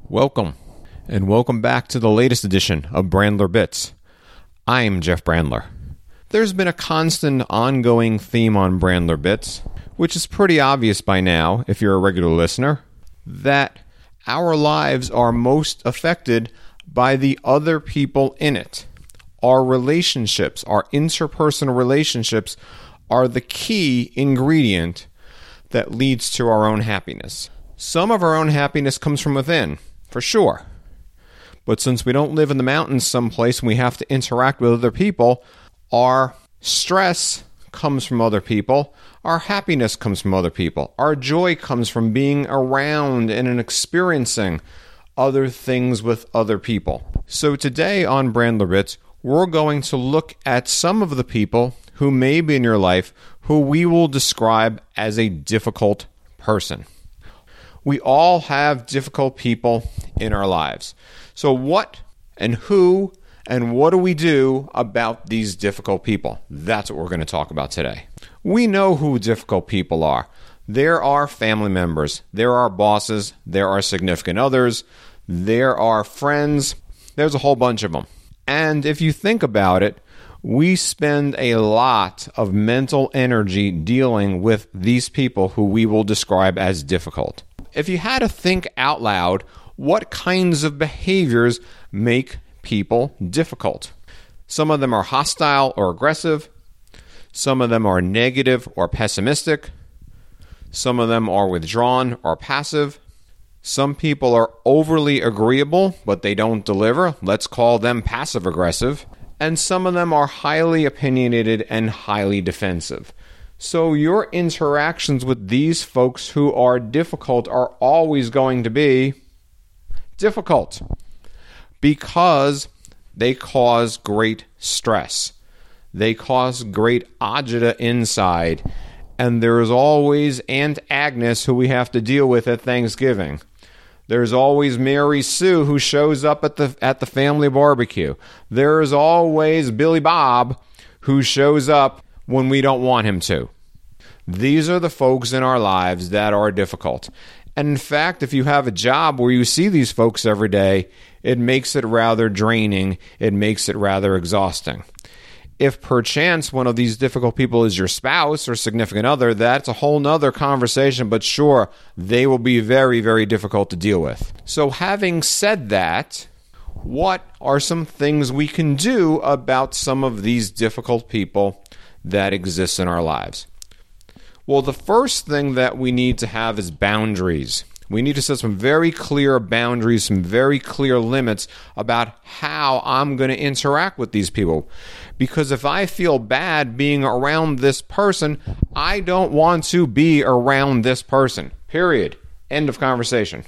Welcome, and welcome back to the latest edition of Brandler Bits. I'm Jeff Brandler. There's been a constant, ongoing theme on Brandler Bits, which is pretty obvious by now, if you're a regular listener, that our lives are most affected by the other people in it. Our relationships, our interpersonal relationships, are the key ingredient that leads to our own happiness. Some of our own happiness comes from within, for sure. But since we don't live in the mountains someplace and we have to interact with other people, our stress comes from other people. Our happiness comes from other people. Our joy comes from being around and experiencing other things with other people. So today on Brandler Bits, we're going to look at some of the people who may be in your life who we will describe as a difficult person. We all have difficult people in our lives. So what and who and what do we do about these difficult people? That's what we're going to talk about today. We know who difficult people are. There are family members. There are bosses. There are significant others. There are friends. There's a whole bunch of them. And if you think about it, we spend a lot of mental energy dealing with these people who we will describe as difficult. If you had to think out loud, what kinds of behaviors make people difficult? Some of them are hostile or aggressive. Some of them are negative or pessimistic. Some of them are withdrawn or passive. Some people are overly agreeable, but they don't deliver. Let's call them passive-aggressive. And some of them are highly opinionated and highly defensive. So your interactions with these folks who are difficult are always going to be difficult because they cause great stress. They cause great agita inside. And there's always Aunt Agnes who we have to deal with at Thanksgiving. There's always Mary Sue who shows up at the family barbecue. There's always Billy Bob who shows up when we don't want him to. These are the folks in our lives that are difficult. And in fact, if you have a job where you see these folks every day, it makes it rather draining. It makes it rather exhausting. If perchance one of these difficult people is your spouse or significant other, that's a whole nother conversation, but sure, they will be very, very difficult to deal with. So having said that, what are some things we can do about some of these difficult people that exist in our lives? Well, the first thing that we need to have is boundaries. We need to set some very clear boundaries, some very clear limits about how I'm going to interact with these people. Because if I feel bad being around this person, I don't want to be around this person. Period. End of conversation.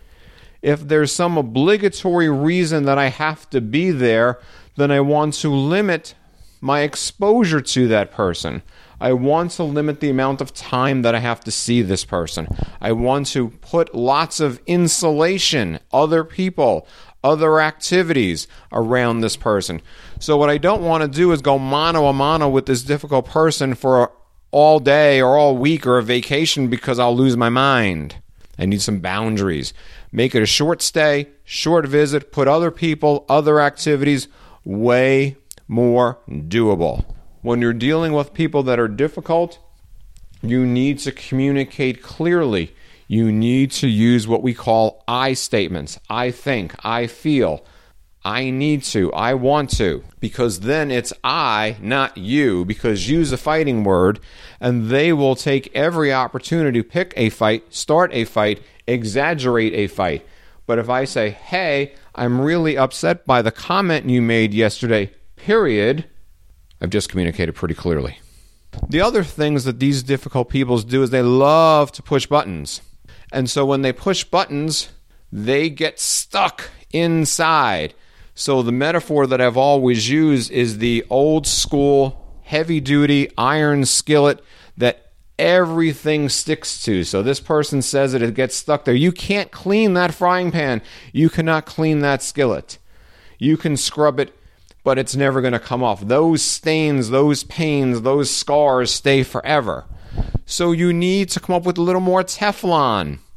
If there's some obligatory reason that I have to be there, then I want to limit my exposure to that person. I want to limit the amount of time that I have to see this person. I want to put lots of insulation, other people, other activities around this person. So what I don't want to do is go mano a mano with this difficult person for all day or all week or a vacation because I'll lose my mind. I need some boundaries. Make it a short stay, short visit, put other people, other activities way more doable. When you're dealing with people that are difficult, you need to communicate clearly. You need to use what we call I statements. I think, I feel, I need to, I want to. Because then it's I, not you, because you's a fighting word, and they will take every opportunity to pick a fight, start a fight, exaggerate a fight. But if I say, hey, I'm really upset by the comment you made yesterday, period, I've just communicated pretty clearly. The other things that these difficult people do is they love to push buttons. And so when they push buttons, they get stuck inside. So the metaphor that I've always used is the old school, heavy-duty iron skillet that everything sticks to. So this person says it gets stuck there. You can't clean that frying pan. You cannot clean that skillet. You can scrub it, but it's never going to come off. Those stains, those pains, those scars stay forever. So you need to come up with a little more Teflon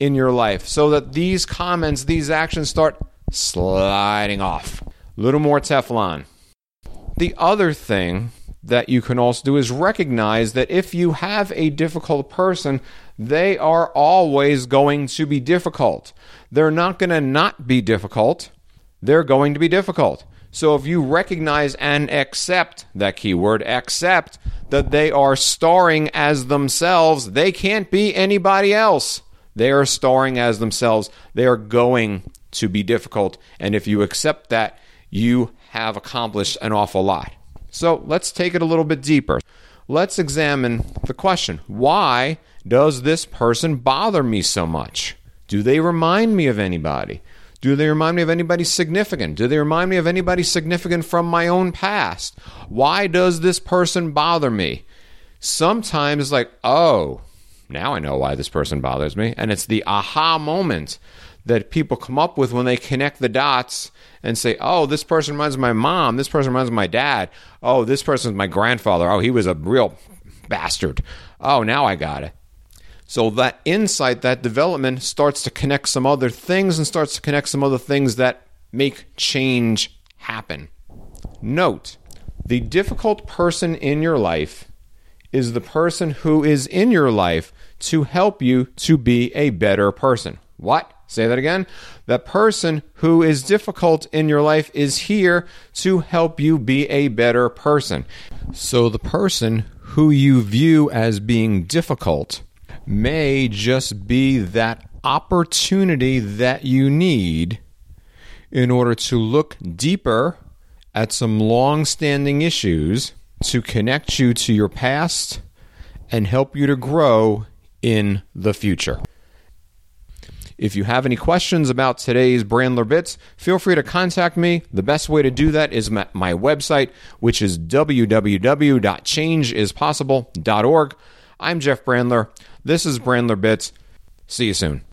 in your life so that these comments, these actions start sliding off. A little more Teflon. The other thing that you can also do is recognize that if you have a difficult person, they are always going to be difficult. They're not going to not be difficult. They're going to be difficult. So if you recognize and accept, that keyword, accept, that they are starring as themselves, they can't be anybody else. They are starring as themselves. They are going to be difficult. And if you accept that, you have accomplished an awful lot. So let's take it a little bit deeper. Let's examine the question, why does this person bother me so much? Do they remind me of anybody? Do they remind me of anybody significant? Do they remind me of anybody significant from my own past? Why does this person bother me? Sometimes it's like, oh, now I know why this person bothers me. And it's the aha moment that people come up with when they connect the dots and say, oh, this person reminds me of my mom. This person reminds me of my dad. Oh, this person's my grandfather. Oh, he was a real bastard. Oh, now I got it. So that insight, that development starts to connect some other things and starts to connect some other things that make change happen. Note, the difficult person in your life is the person who is in your life to help you to be a better person. What? Say that again. The person who is difficult in your life is here to help you be a better person. So the person who you view as being difficult may just be that opportunity that you need in order to look deeper at some long-standing issues to connect you to your past and help you to grow in the future. If you have any questions about today's Brandler Bits, feel free to contact me. The best way to do that is my website, which is www.changeisimpossible.org. I'm Jeff Brandler. This is Brandler Bits. See you soon.